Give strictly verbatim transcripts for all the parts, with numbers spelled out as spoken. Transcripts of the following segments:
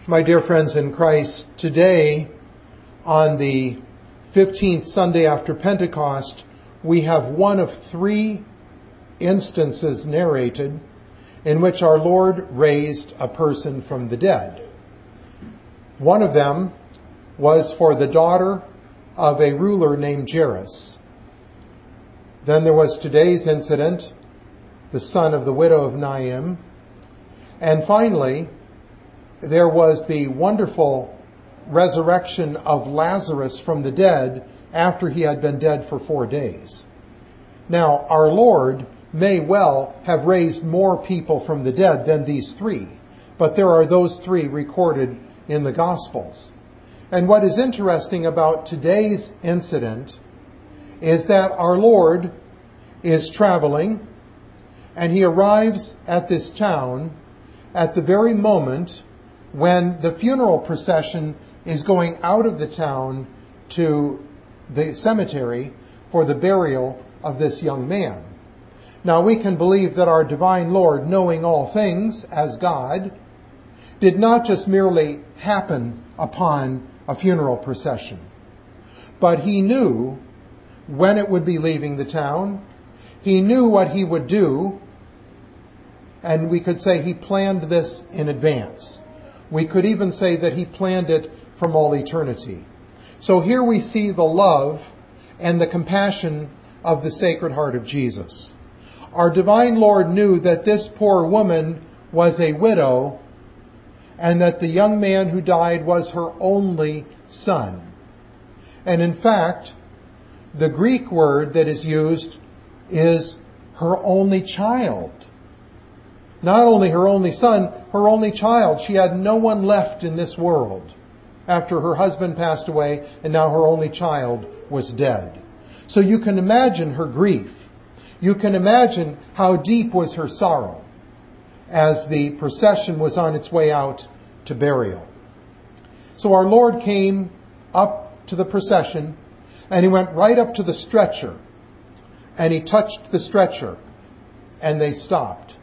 My dear friends in Christ, today, on the fifteenth Sunday after Pentecost, we have one of three instances narrated in which our Lord raised a person from the dead. One of them was for the daughter of a ruler named Jairus. Then there was today's incident, the son of the widow of Naim. And finally, there was the wonderful resurrection of Lazarus from the dead after he had been dead for four days. Now, our Lord may well have raised more people from the dead than these three, but there are those three recorded in the Gospels. And what is interesting about today's incident is that our Lord is traveling, and he arrives at this town at the very moment when the funeral procession is going out of the town to the cemetery for the burial of this young man. Now, we can believe that our divine Lord, knowing all things as God, did not just merely happen upon a funeral procession, but he knew when it would be leaving the town. He knew what he would do, and we could say he planned this in advance. We could even say that he planned it from all eternity. So here we see the love and the compassion of the Sacred Heart of Jesus. Our divine Lord knew that this poor woman was a widow and that the young man who died was her only son. And in fact, the Greek word that is used is her only child. Not only her only son, her only child. She had no one left in this world after her husband passed away, and now her only child was dead. So you can imagine her grief. You can imagine how deep was her sorrow as the procession was on its way out to burial. So our Lord came up to the procession, and he went right up to the stretcher, and he touched the stretcher, and they stopped.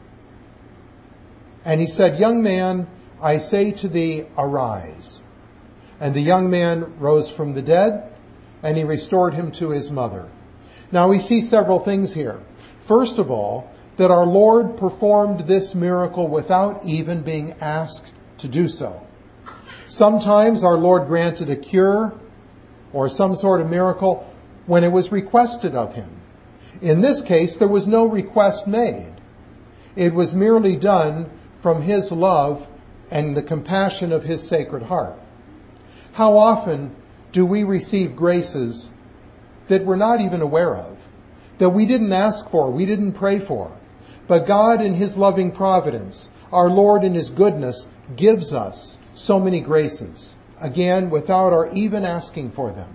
And he said, "Young man, I say to thee, arise." And the young man rose from the dead, and he restored him to his mother. Now we see several things here. First of all, that our Lord performed this miracle without even being asked to do so. Sometimes our Lord granted a cure or some sort of miracle when it was requested of him. In this case, there was no request made. It was merely done from his love and the compassion of his Sacred Heart. How often do we receive graces that we're not even aware of, that we didn't ask for, we didn't pray for, but God in his loving providence, our Lord in his goodness, gives us so many graces, again, without our even asking for them.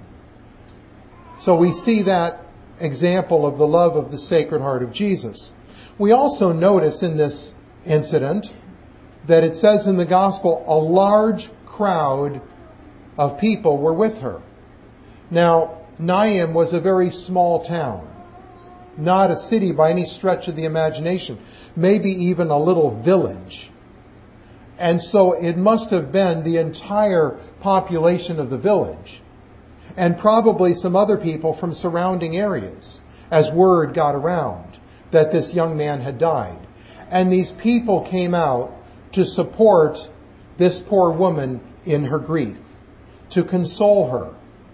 So we see that example of the love of the Sacred Heart of Jesus. We also notice in this incident that it says in the Gospel a large crowd of people were with her. Now, Naim was a very small town, not a city by any stretch of the imagination, maybe even a little village. And so it must have been the entire population of the village, and probably some other people from surrounding areas, as word got around that this young man had died. And these people came out to support this poor woman in her grief, to console her,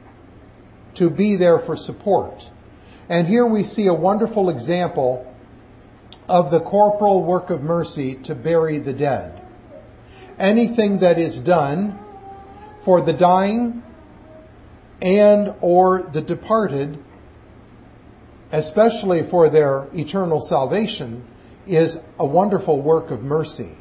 to be there for support. And here we see a wonderful example of the corporal work of mercy to bury the dead. Anything that is done for the dying and or the departed, especially for their eternal salvation, is a wonderful work of mercy.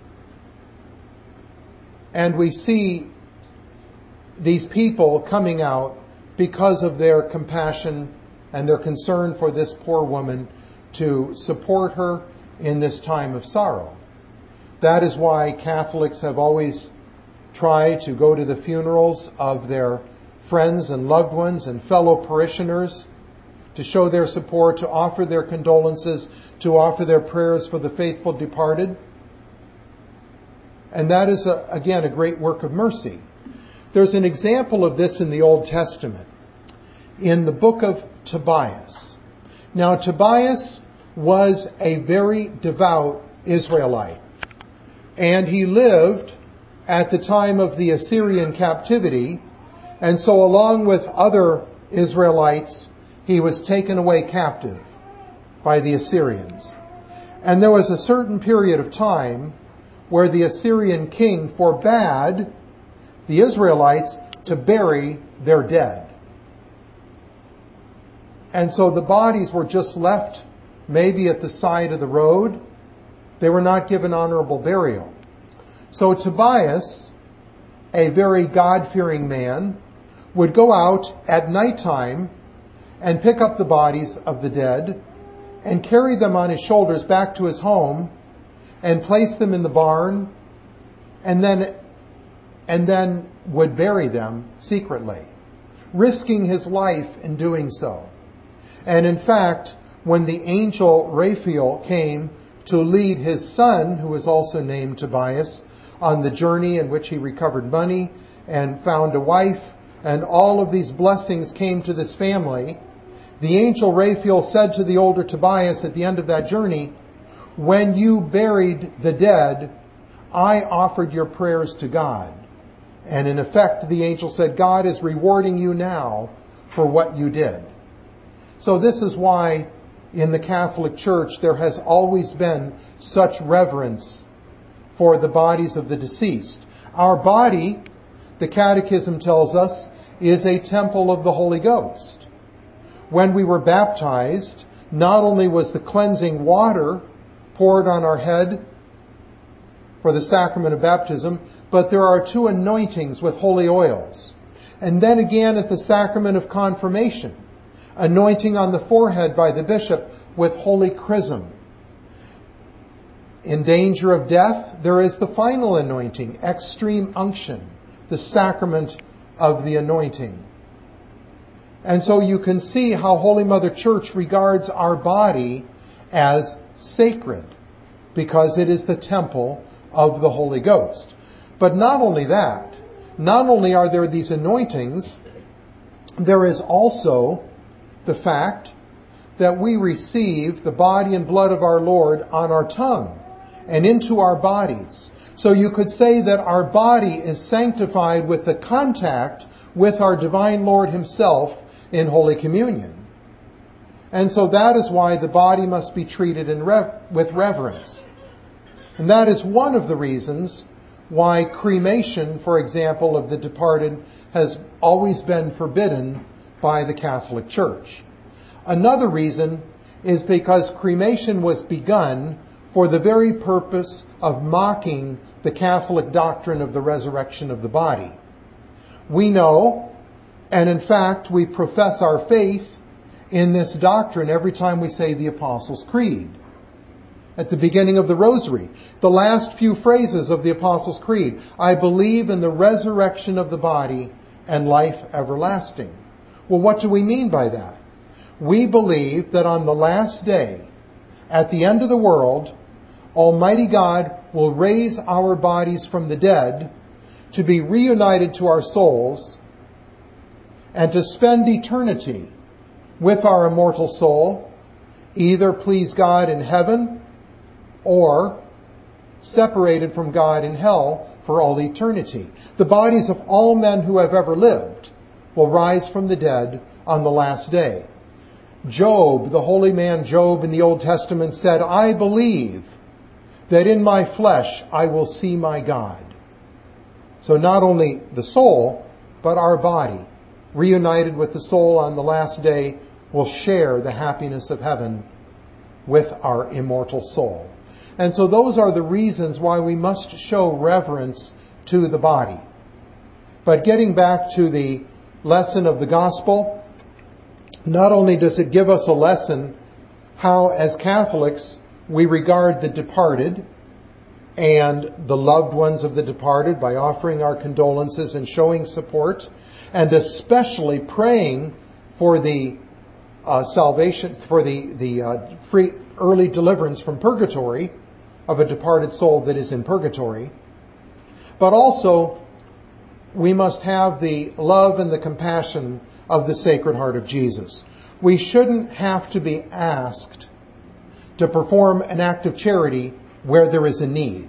And we see these people coming out because of their compassion and their concern for this poor woman to support her in this time of sorrow. That is why Catholics have always tried to go to the funerals of their friends and loved ones and fellow parishioners to show their support, to offer their condolences, to offer their prayers for the faithful departed. And that is, a, again, a great work of mercy. There's an example of this in the Old Testament, in the book of Tobias. Now, Tobias was a very devout Israelite, and he lived at the time of the Assyrian captivity, and so along with other Israelites, he was taken away captive by the Assyrians. And there was a certain period of time where the Assyrian king forbade the Israelites to bury their dead. And so the bodies were just left maybe at the side of the road. They were not given honorable burial. So Tobias, a very God-fearing man, would go out at nighttime and pick up the bodies of the dead and carry them on his shoulders back to his home and place them in the barn, and then and then would bury them secretly, risking his life in doing so. And in fact, when the angel Raphael came to lead his son, who was also named Tobias, on the journey in which he recovered money and found a wife, and all of these blessings came to this family, the angel Raphael said to the older Tobias at the end of that journey, "When you buried the dead, I offered your prayers to God." And in effect, the angel said, God is rewarding you now for what you did. So this is why in the Catholic Church there has always been such reverence for the bodies of the deceased. Our body, the Catechism tells us, is a temple of the Holy Ghost. When we were baptized, not only was the cleansing water poured on our head for the sacrament of baptism, but there are two anointings with holy oils. And then again at the sacrament of confirmation, anointing on the forehead by the bishop with holy chrism. In danger of death, there is the final anointing, extreme unction, the sacrament of the anointing. And so you can see how Holy Mother Church regards our body as sacred, because it is the temple of the Holy Ghost. But not only that, not only are there these anointings, there is also the fact that we receive the body and blood of our Lord on our tongue and into our bodies. So you could say that our body is sanctified with the contact with our divine Lord himself in Holy Communion. And so that is why the body must be treated in rev- with reverence. And that is one of the reasons why cremation, for example, of the departed has always been forbidden by the Catholic Church. Another reason is because cremation was begun for the very purpose of mocking the Catholic doctrine of the resurrection of the body. We know, and in fact we profess our faith in this doctrine every time we say the Apostles' Creed. At the beginning of the Rosary, the last few phrases of the Apostles' Creed, I believe in the resurrection of the body and life everlasting. Well, what do we mean by that? We believe that on the last day, at the end of the world, Almighty God will raise our bodies from the dead to be reunited to our souls and to spend eternity with our immortal soul, either please God in heaven or separated from God in hell for all eternity. The bodies of all men who have ever lived will rise from the dead on the last day. Job, the holy man Job in the Old Testament said, I believe that in my flesh I will see my God. So not only the soul, but our body, reunited with the soul on the last day, will share the happiness of heaven with our immortal soul. And so those are the reasons why we must show reverence to the body. But getting back to the lesson of the gospel, not only does it give us a lesson how, as Catholics, we regard the departed and the loved ones of the departed by offering our condolences and showing support, and especially praying for the uh, salvation, for the, the uh, free early deliverance from purgatory of a departed soul that is in purgatory. But also, we must have the love and the compassion of the Sacred Heart of Jesus. We shouldn't have to be asked to perform an act of charity where there is a need.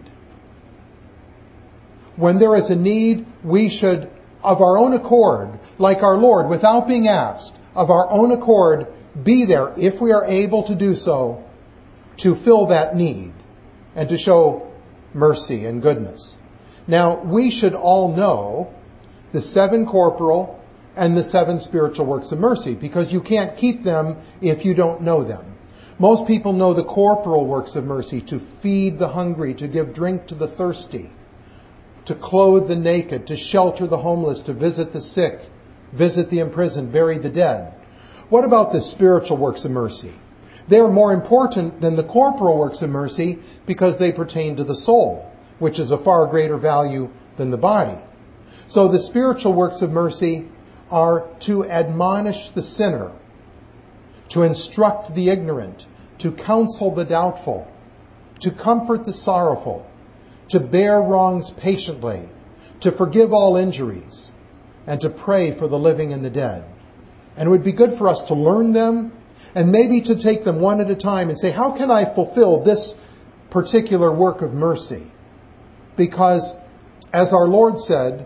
When there is a need, we should, of our own accord, like our Lord, without being asked, of our own accord, be there, if we are able to do so, to fill that need and to show mercy and goodness. Now, we should all know the seven corporal and the seven spiritual works of mercy, because you can't keep them if you don't know them. Most people know the corporal works of mercy: to feed the hungry, to give drink to the thirsty, to clothe the naked, to shelter the homeless, to visit the sick, visit the imprisoned, bury the dead. What about the spiritual works of mercy? They are more important than the corporal works of mercy because they pertain to the soul, which is a far greater value than the body. So the spiritual works of mercy are to admonish the sinner, to instruct the ignorant, to counsel the doubtful, to comfort the sorrowful, to bear wrongs patiently, to forgive all injuries, and to pray for the living and the dead. And it would be good for us to learn them and maybe to take them one at a time and say, how can I fulfill this particular work of mercy? Because, as our Lord said,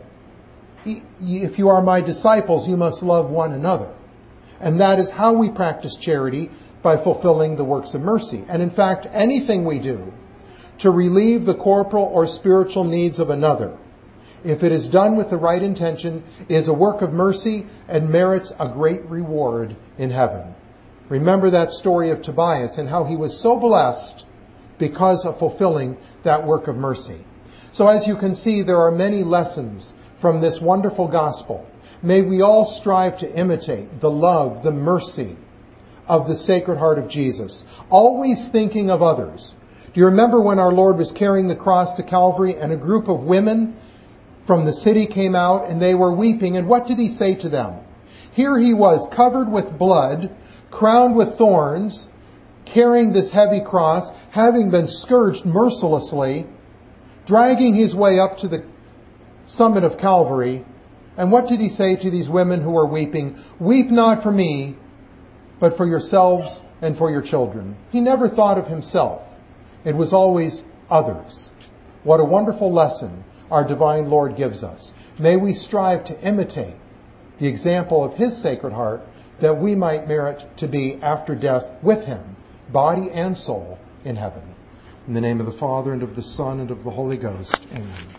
if you are my disciples, you must love one another. And that is how we practice charity, by fulfilling the works of mercy. And in fact, anything we do to relieve the corporal or spiritual needs of another, if it is done with the right intention, is a work of mercy and merits a great reward in heaven. Remember that story of Tobias and how he was so blessed because of fulfilling that work of mercy. So as you can see, there are many lessons from this wonderful gospel. May we all strive to imitate the love, the mercy of the Sacred Heart of Jesus, always thinking of others. Do you remember when our Lord was carrying the cross to Calvary and a group of women from the city came out and they were weeping? And what did he say to them? Here he was, covered with blood, crowned with thorns, carrying this heavy cross, having been scourged mercilessly, dragging his way up to the summit of Calvary. And what did he say to these women who were weeping? Weep not for me, but for yourselves and for your children. He never thought of himself. It was always others. What a wonderful lesson our divine Lord gives us. May we strive to imitate the example of his Sacred Heart, that we might merit to be after death with him, body and soul, in heaven. In the name of the Father, and of the Son, and of the Holy Ghost. Amen.